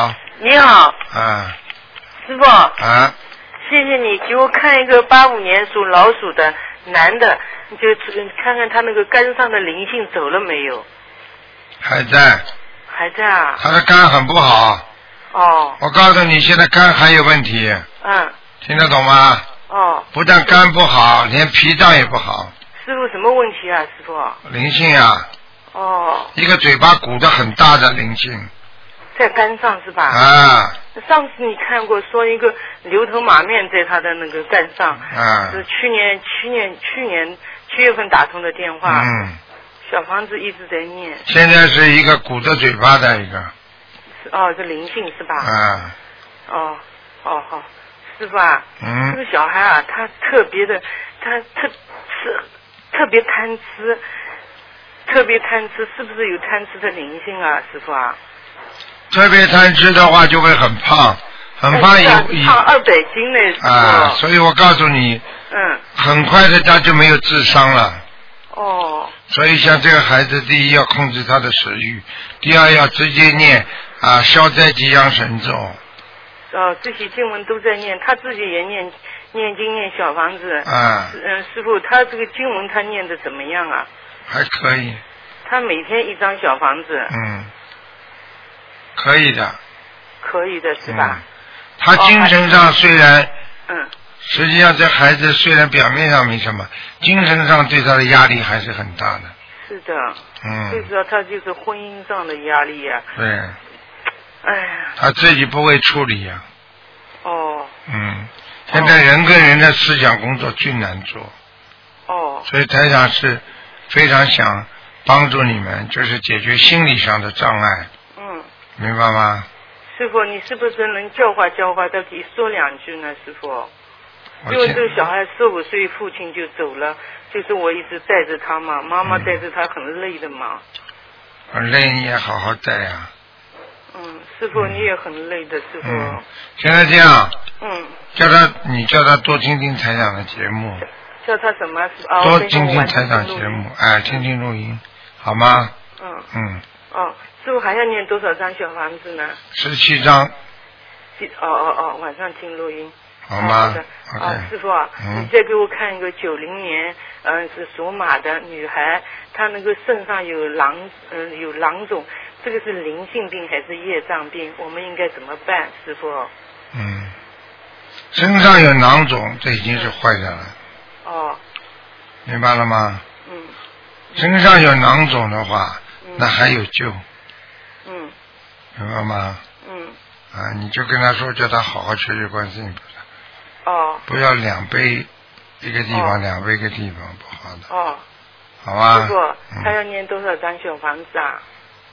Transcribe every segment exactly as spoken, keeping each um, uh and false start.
好。 你好。 啊。 师傅。 啊。 谢谢你给我看一个八五年属老鼠的男的，你就看看他那个肝上的灵性走了没有？ 还在。 还在啊。 他的肝很不好。 哦。 我告诉你，现在肝还有问题。 嗯。 听得懂吗？ 哦。 不但肝不好，连脾脏也不好。 师傅什么问题啊，师傅？ 灵性啊。 哦。 一个嘴巴鼓得很大的灵性。 在肝上是吧？ 啊。 上次你看过说一个牛头马面在他的那个肝上。 啊。 是去年去年去年七月份打通的电话。 嗯。 小房子一直在念。 现在是一个鼓着嘴巴的一个。 哦，是灵性是吧？ 啊。 哦哦好，师傅啊。 嗯。 这个小孩啊，他特别的，他特是特别贪吃。特别贪吃，是不是有贪吃的灵性啊，师傅啊？ 特别贪吃的话就会很胖，很胖以以胖二百斤呢，师傅。 啊，所以我告诉你， 嗯， 很快的他就没有智商了。 哦。 所以像这个孩子，第一要控制他的食欲，第二要直接念啊消灾吉祥神咒。 哦，这些经文都在念，他自己也念念经念小房子。 啊。 嗯，师傅，他这个经文他念的怎么样啊？ 还可以。 他每天一张小房子。 嗯。可以的。 可以的是吧？ 嗯、他精神上虽然。 嗯。 实际上，这孩子虽然表面上没什么，精神上对他的压力还是很大的。 是的。 嗯。 最主要他就是婚姻上的压力呀、 啊。对。 哎呀。 他自己不会处理呀、 啊。哦。 嗯。现在人跟人的思想工作最难做。 哦。 所以台长是非常想帮助你们，就是解决心理上的障碍。 嗯。 明白吗？ 师傅，你是不是能教化教化他，可以说两句呢？师傅。因为这个小孩十五岁，父亲就走了，就是我一直带着他嘛，妈妈带着他很累的嘛。 很累，你也好好带呀、啊。 嗯，师傅你也很累的，师傅。 嗯。现在这样。 嗯。 叫他，你叫他多听听台长的节目。 叫他什么？哦、 多听听台长节目，哎，听听录音，好吗？ 嗯。 嗯。 哦，师傅还要念多少张小房子呢？ 十七张。 哦哦哦，晚上听录音。 好吗？ 好的。 OK。 啊，师傅啊， 嗯、 你再给我看一个九零年，嗯、呃，是属马的女孩，她那个肾上有囊，嗯、呃，有囊肿，这个是灵性病还是业障病？我们应该怎么办，师傅？ 嗯。身上有囊肿，这已经是坏的了。 哦。 明白了吗？ 嗯。 身上有囊肿的话， 嗯、 那还有救。 嗯。 明白吗？ 嗯。 啊，你就跟他说，叫他好好学学观世音菩萨。 哦。 不要两杯一个地方， 哦、 两杯一个地方，不好的。 哦。 好吧。 师傅，他要念多少张小房子啊？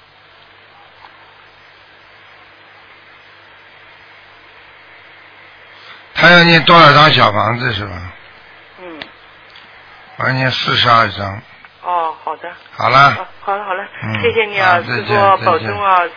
他要念多少张小房子是吧？ 嗯。 我要念四十二张。 哦，好的。 好了。 哦、好了好了、 嗯， 谢谢你啊，师傅保重啊。